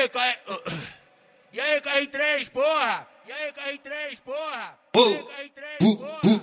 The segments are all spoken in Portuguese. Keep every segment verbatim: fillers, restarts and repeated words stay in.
aí, K R... E aí, K R três, porra? E aí, K R três, porra? E aí, K R três, porra?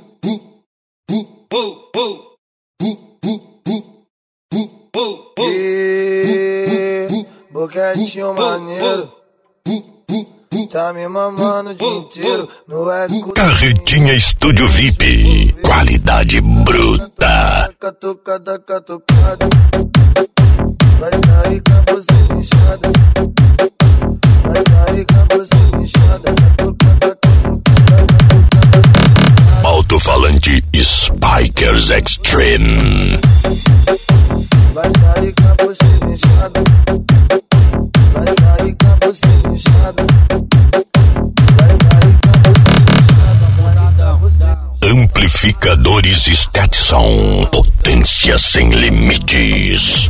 E boquetinho maneiro, tá me mamando o dia inteiro no web. Carretinha Estúdio V I P, qualidade bruta. Catucada, catucada, vai sair com a buceta inchada, vai sair com a buceta inchada. Catucada, catucada, catucada. Alto-falante Spikers Extreme. Vai sair com a buceta inchada, vai sair com a buceta inchada, vai sair com a buceta inchada. Amplificadores Stetson, potência sem limites.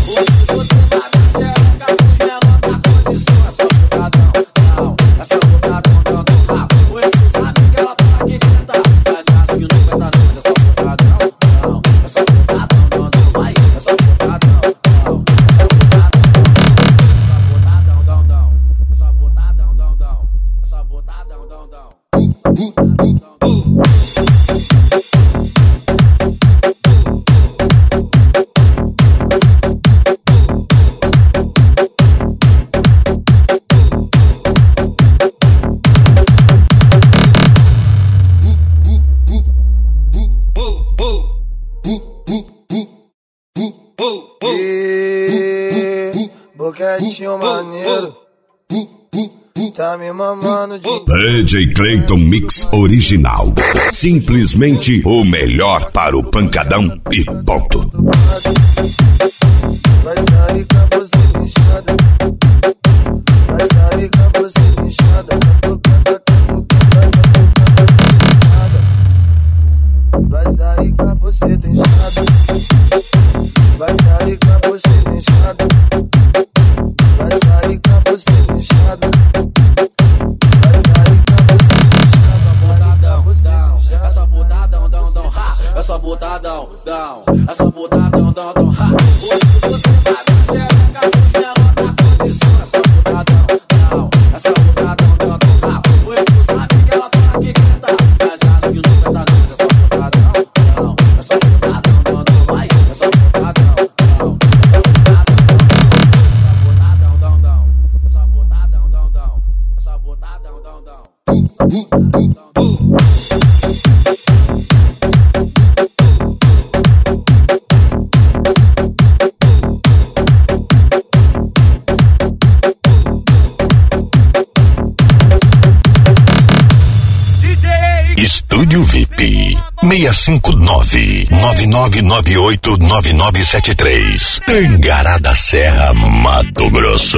E boquetinho maneiro, tá me mamando de D J Clayton Mix Original. Simplesmente o melhor para o pancadão e ponto. Vai sair com a buceta inchada, vai sair com a buceta inchada. Catucada, catucada, catucada. Vai sair com a buceta inchada, vai sair com a buceta inchada, vai sair com a buceta inchada, vai sair com a buceta inchada. Essa botadão, dão, dão, ha. Essa botadão, dão. Essa botadão, dão, dão, ha. Hoje você vai ver xereca com gelo na condição. Essa botadão, dão. Essa botadão, dão, dão, ha. Hoje tu sabe que ela fala que canta, mas acha que nunca tá dando. Essa botadão, dão. Essa botadão, dão, dão, vai. Essa botadão, dão. Essa botadão, dão, dão. Essa botadão, dão, dão. Essa botadão, dão, dão. Essa botadão, dão, dão. Estúdio V I P seis cinco nove, nove nove nove oito, nove nove sete três, Tangará da Serra, Mato Grosso.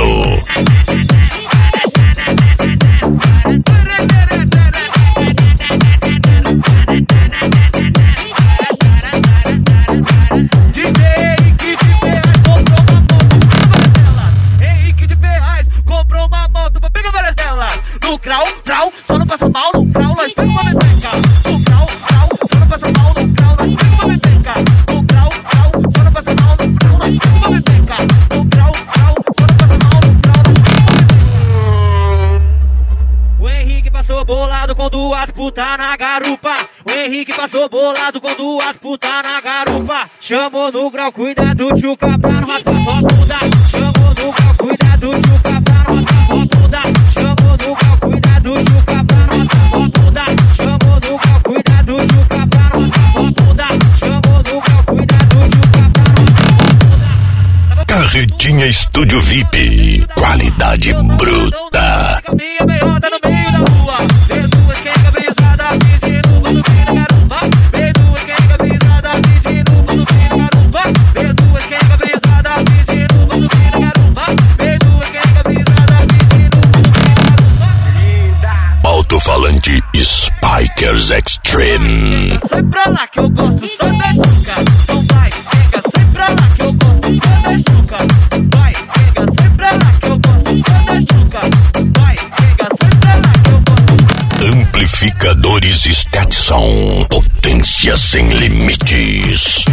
Henrique de Ferraz comprou uma moto pra pegar várias delas. No grau, grau, só não passa mal. No grau, nós pega uma bebeca. No grau, grau, só não passa mal. No grau, nós pega uma bebeca. No grau, grau, só não passa mal. No grau, nós pega uma bebeca. No grau, grau, só não passa mal. No grau, nós pega uma bebeca. O Henrique passou bolado com duas putas na garupa. O Henrique passou bolado com duas putas na garupa. Chamou no grau, cuidado, tchuca, pra não raspar sua bunda. Chamou no grau, cuidado, tchuca, pra não raspar sua bunda. Chamou no grau, cuidado, tchuca, pra não raspar sua bunda. Chamou no grau, cuidado, tchuca, pra não raspar sua bunda. Chamou no grau, cuidado, tchuca, pra não raspar sua bunda. Carretinha Estúdio V I P, qualidade bruta. Minha meiota no meio da rua. Vê duas quenga pesada pedindo quando vira garupa. Vê duas quenga pesada pedindo quando vira garupa. Vê duas quenga pesada pedindo quando vira garupa. Vê duas quenga pesada pedindo quando vira garupa. Alto-falante Spikers Extreme. Sai pra lá que eu gosto só da chuca. Então vai, pega, sai pra lá que eu gosto só da chuca. Vai, pega, sai pra lá que eu gosto só da chuca. Vai, pega, sai pra lá que eu gosto. Amplificadores Stetson, potência sem limites.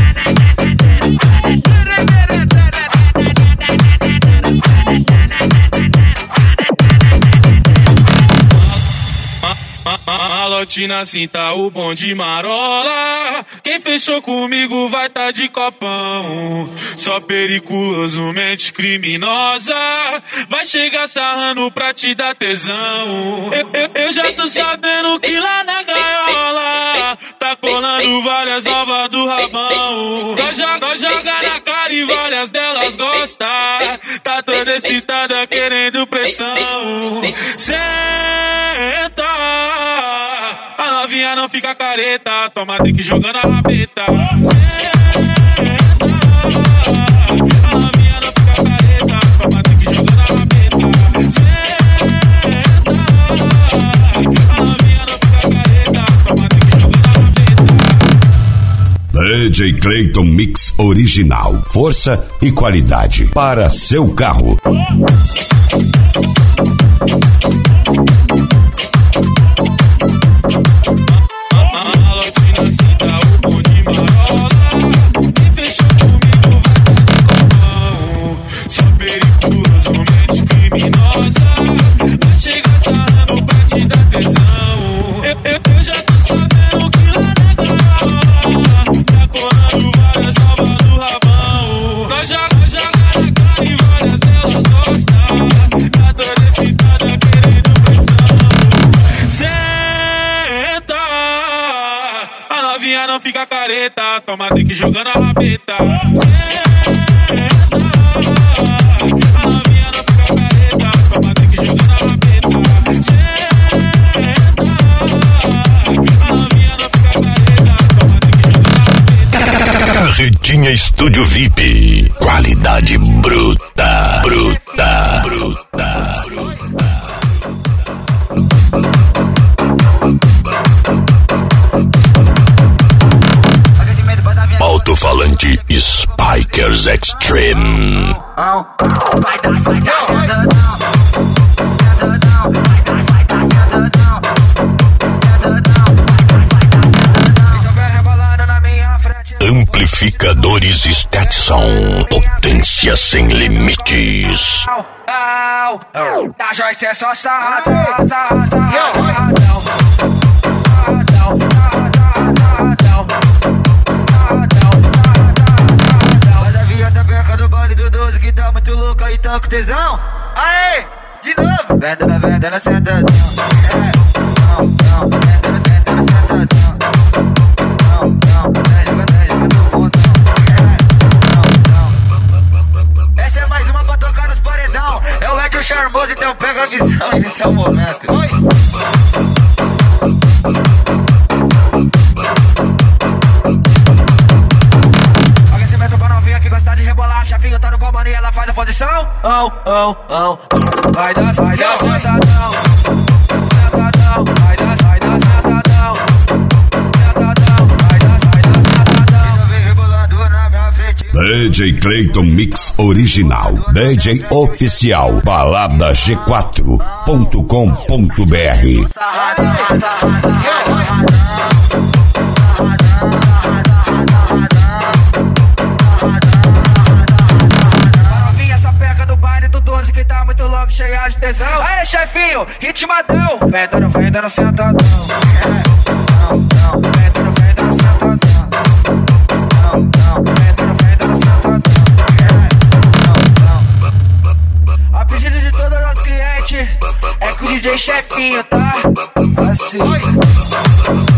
malote na cinta, o bonde marola. Quem fechou comigo vai tá de copão. Só periculoso, mente criminosa. Vai chegar sarrando pra te dar tesão. Eu, eu, eu já tô sabendo que lá na gaiola tá colando várias novas do rabão. Nós joga, nós joga na cara e várias delas gostam. Tá toda excitada querendo pressão. Senta, a novinha não fica careta. Toma, tem que jogar na rabeta. Senta, a novinha não fica careta. Toma, tem que jogar na rabeta. Senta, a novinha não fica careta. Toma, tem que jogar na rabeta. D J Clayton Mix Original. Força e qualidade para seu carro. Não fica careta, toma, tem que jogar na rabeta. Senta, a novinha não fica careta, toma, tem que jogar na rabeta. Senta, a novinha não fica careta, toma, tem que jogar na rabeta. Carretinha Estúdio V I P. Qualidade bruta, bruta, bruta, bruta. Alto-falante Spikers Extreme. Vai dar, vai dar, sentadão. Sentadão, vai dar, vai dar, sentadão. Sentadão, vai dar, vai dar, sentadão. Então vem rebolando na minha frente. Amplificadores Stetson. Potência sem limites. Da Joyce é só sarradão. Sarradão. Muito louca e tá com tesão. Aê, de novo. Venda na venda, ela senta. Venda na senta, ela senta. Essa é mais uma pra tocar nos paredão. É o Ed Charmoso, então pega a visão. Esse é o momento. Oi. Chafinho tá no comando e ela faz a posição. Oh, oh, oh. Vai dar, vai dar, sentadão. Sentadão, vai dar, vai dar, sentadão. Sentadão, vai dar, vai dar, sentadão. Vem rebolando na minha frente. D J Clayton Mix Original. D J Oficial. balada g quatro ponto com ponto b r. Que tá muito louco, cheia de tesão. Aê, chefinho, ritmadão. Venta no venta no sentadão. Venta no venta no sentadão. Venta no venta no sentadão. A pedido de todos os clientes é com o D J Chefinho, tá? Assim.